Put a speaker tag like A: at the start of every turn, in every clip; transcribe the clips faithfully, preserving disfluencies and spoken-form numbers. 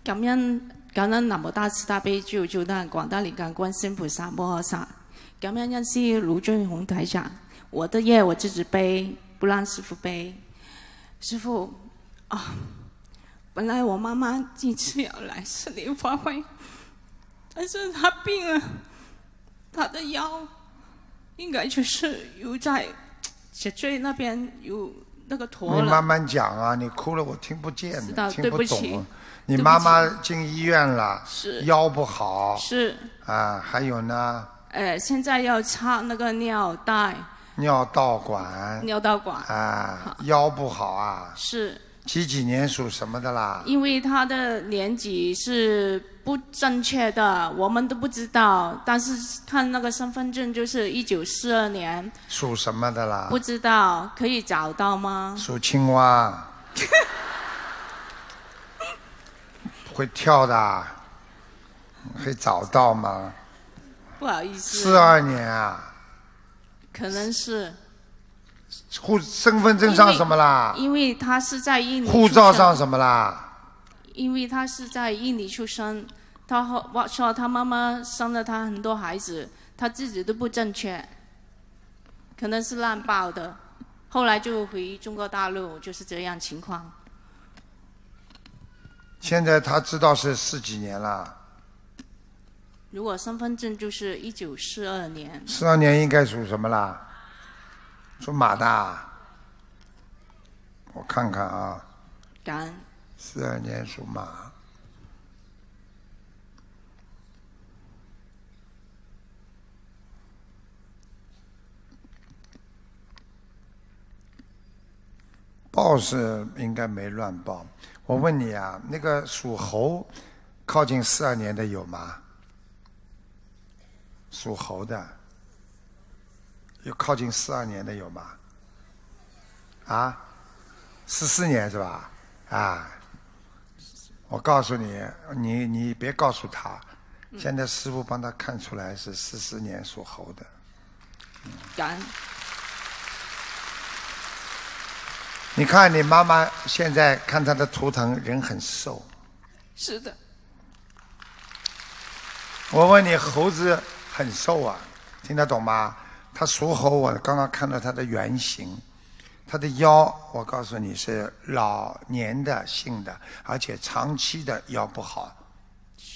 A: 感恩感恩南无大慈大悲救救难广大灵感观世音菩萨摩诃萨，感恩恩师卢俊宏台长。我的业我自己背，不让师父背。师父啊，本来我妈妈这次要来四莲法会，但是她病了，她的腰应该就是有在脊椎那边有那个驼了。
B: 你慢慢讲啊，你哭了我听不见的，听不懂。你
A: 对
B: 妈妈进医院了，
A: 是
B: 腰不好，
A: 是
B: 啊，还有呢？
A: 呃，现在要插那个尿袋。
B: 尿道管。
A: 尿道管。
B: 啊，腰不好啊。
A: 是。
B: 几几年属什么的啦？
A: 因为他的年纪是不正确的，我们都不知道。但是看那个身份证就是一九四二年。
B: 属什么的啦？
A: 不知道，可以找到吗？
B: 属青蛙。会跳的，会找到吗？
A: 不好意思。
B: 四二年啊。
A: 可能是。
B: 户身份证上什么啦？
A: 因为他是在印尼。
B: 护照上什么啦？
A: 因为他是在印尼出生，他后说他妈妈生了他很多孩子，他自己都不正确，可能是烂报的，后来就回中国大陆，就是这样情况。
B: 现在他知道是四几年了。
A: 如果身份证就是一九四二年。
B: 四二年应该属什么啦？属马的。我看看啊。
A: 感恩。
B: 四二年属马。报是应该没乱报。我问你啊，那个属猴靠近四二年的有吗？属猴的有靠近四二年的有吗？啊，四四年是吧？啊，我告诉你，你你别告诉他，现在师父帮他看出来是四四年属猴的。
A: 感恩。
B: 你看你妈妈现在看她的图腾，人很瘦。
A: 是的。
B: 我问你，猴子很瘦啊，听得懂吗？它属猴，我刚刚看到它的原型，它的腰，我告诉你是老年的性的，而且长期的腰不好。
A: 是。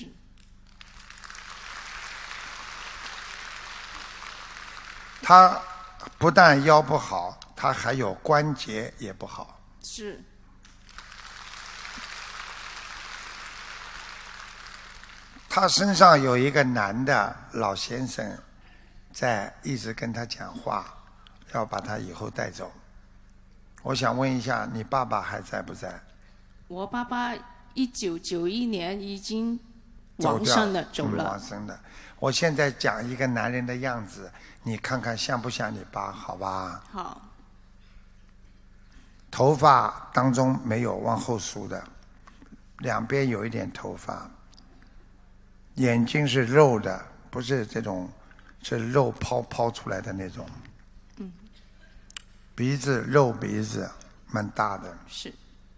B: 它不但腰不好，它还有关节也不好。
A: 是。
B: 他身上有一个男的老先生，在一直跟他讲话，要把他以后带走。我想问一下，你爸爸还在不在？
A: 我爸爸一九九一年已经往生了，走了。
B: 嗯、往生的。我现在讲一个男人的样子，你看看像不像你爸？好吧？
A: 好。
B: 头发当中没有往后梳的，两边有一点头发。眼睛是肉的，不是这种，是肉泡泡出来的那种。
A: 嗯。
B: 鼻子肉鼻子，蛮大的。
A: 是。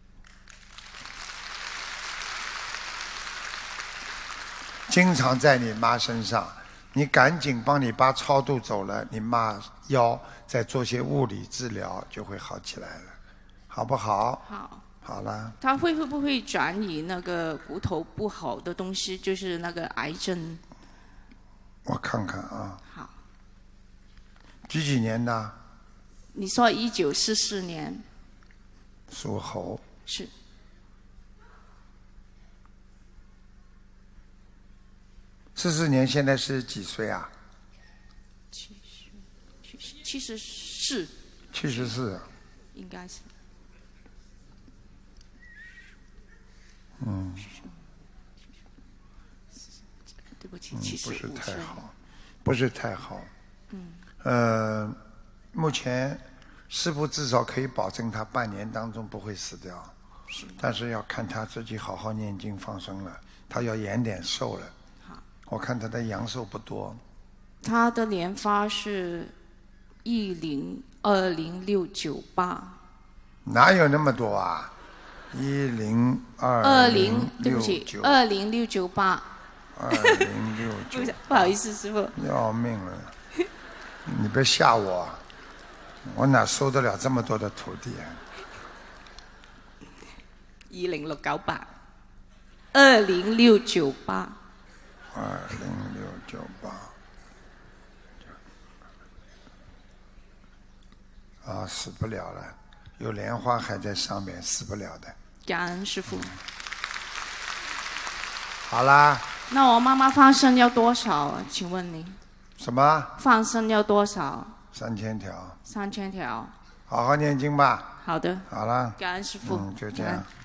B: 经常在你妈身上，你赶紧帮你爸超度走了，你妈腰再做些物理治疗就会好起来了，好不好？
A: 好。
B: 好了。
A: 他会会不会转移那个骨头不好的东西，就是那个癌症？
B: 我看看啊。
A: 好。
B: 几几年的？
A: 你说一九四四年。
B: 属猴。
A: 是。
B: 四四年现在是几岁啊？
A: 七十，七十，七十四。
B: 七十四。
A: 应该是。
B: 嗯。
A: 对不起，
B: 嗯，
A: 七十五岁。
B: 不是太好，不是太好。
A: 嗯。
B: 呃，目前师父至少可以保证他半年当中不会死掉，
A: 是。
B: 但是要看他自己好好念经放生了，他要延点寿了。
A: 好。
B: 我看他的阳寿不多。
A: 他的年发是一零二零六九八。
B: 哪有那么多啊？ 一零二
A: 二零，对
B: 六
A: 不起，
B: 九，
A: 二零六九八。
B: 二零六九，
A: 不好意思，师傅。
B: 要命了！你别吓我，我哪收得了这么多的徒弟啊？
A: 二零六九八，二零六九八，
B: 二零六九八。啊，死不了了，有莲花还在上面，死不了的。
A: 感恩师傅。
B: 好啦。
A: 那我妈妈放生要多少？请问你？
B: 什么？
A: 放生要多少？
B: 三千条。
A: 三千条。
B: 好好念经吧。
A: 好的。
B: 好了。
A: 感恩师傅。
B: 嗯，就这样。